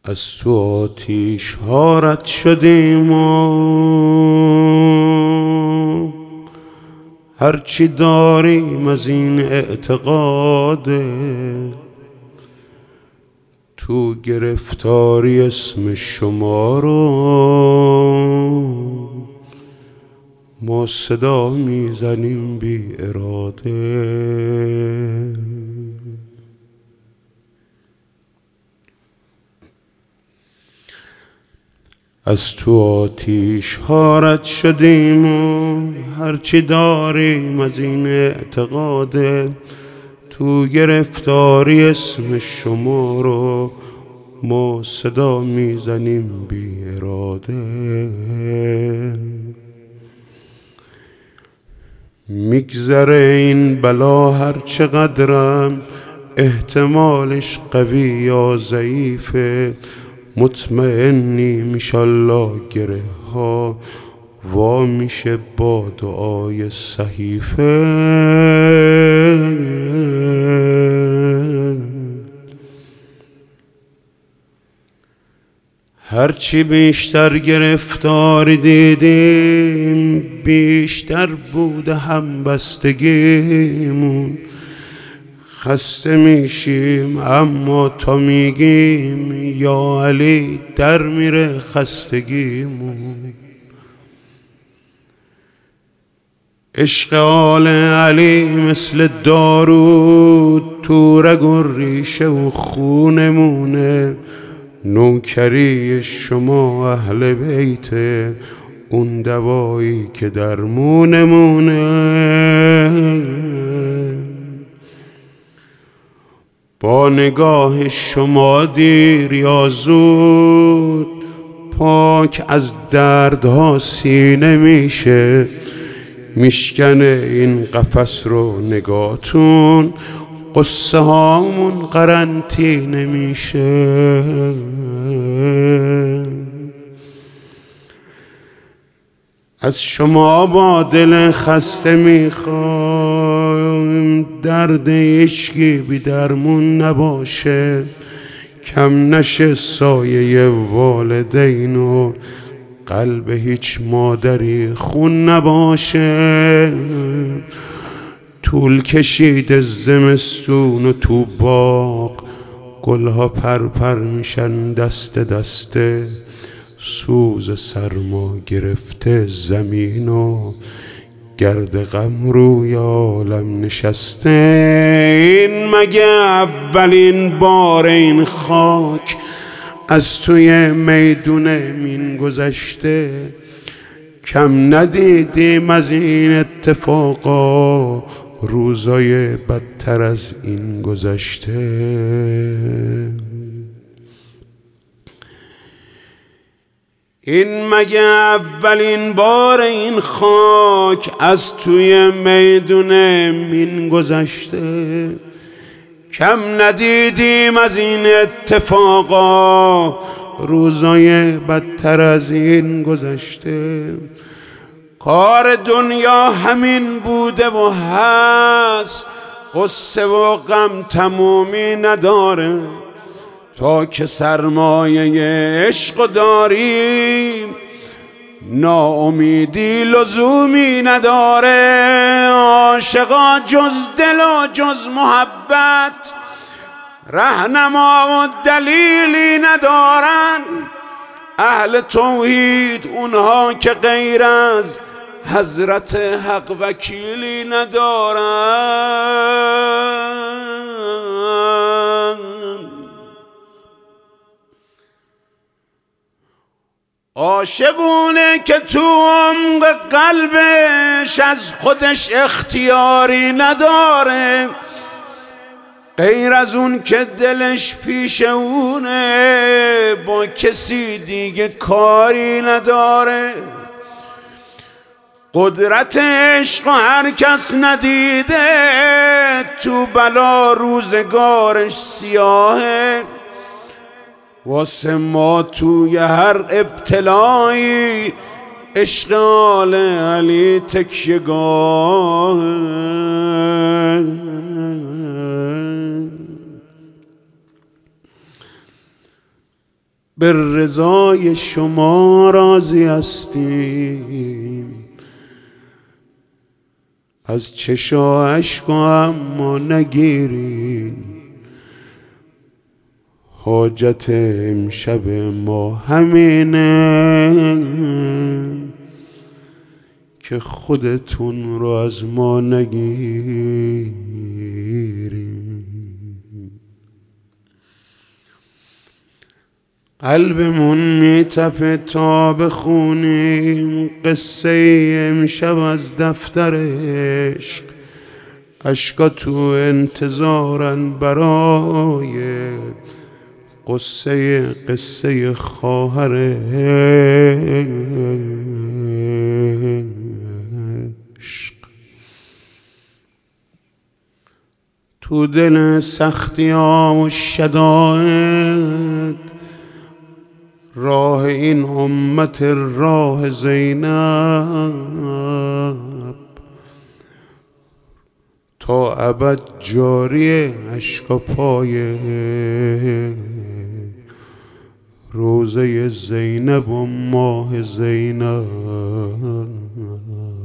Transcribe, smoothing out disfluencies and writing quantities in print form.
از تو آتیش ها رد شدیم و هرچی داریم از این اعتقاده تو گرفتاری اسم شما رو ما صدا میزنیم بی اراده. از تو آتیش ها رد شدیم و هرچی داریم از این اعتقاده تو گرفتاری اسم شما رو ما صدا میزنیم بی اراده. میگذره این بلا هر چقدرم احتمالش قوی یا ضعیفه، مطمئنیم انشالله گره ها وا میشه با دعای صحیفه. هرچی بیشتر گرفتاری دیدیم بیشتر بوده همبستگیمون، خسته میشیم اما تا میگیم یا علی در میره خستگیمون. عشق آل علی مثل دارود تو رگ و ریشه و خونمونه، نوکری شما اهل بیت اون دوایی که درمونمونه. با نگاه شما دیر یا زود پاک از دردها سینه میشه، میشکنه این قفس رو نگاهتون قصه هامون قرنطینه میشه. از شما با دل خسته میخوایم درد هیچکی بی درمون نباشه، کم نشه سایه والدین و قلب هیچ مادری خون نباشه. طول کشید زمستون و تو باغ گلها پرپر میشن دست دسته، سوز سرما گرفته زمین و گرد غم روی عالم نشسته. این مگه اولین بار این خاک از توی میدون مین گذشته؟ کم ندیدیم از این اتفاقا روزای بدتر از این گذشته. این مگه اولین بار این خاک از توی میدون مین گذشته؟ کم ندیدیم از این اتفاقا روزای بدتر از این گذشته. کار دنیا همین بوده و هست، غصه و غم تمومی نداره، تا که سرمایه عشق داریم ناامیدی لزومی نداره. عاشقا جز دل و جز محبت رهنما و دلیلی ندارن، اهل توحید اونها که غیر از حضرت حق وکیلی ندارن. عاشقونه که تو عمق قلبش از خودش اختیاری نداره، غیر از اون که دلش پیش اونه با کسی دیگه کاری نداره. قدرت عشق هر کس ندیده تو بلا روزگارش سیاهه، واسه ما توی هر ابتلایی عشق آل علی تکیه‌گاه. به رضای شما راضی هستیم، از چشم و اشک اما نگیرین. حاجت امشب ما همینه که خودتون رو از ما نگیرین. قلبمون میتپه تا بخونیم قصه امشب از دفتر عشق. اشکا تو انتظارن برای قصه خواهر عشق. تو دل سختی ها و شدائد راه این امت راه زینب تا ابد جاری اشک پای روزه زینب و ماه زینب.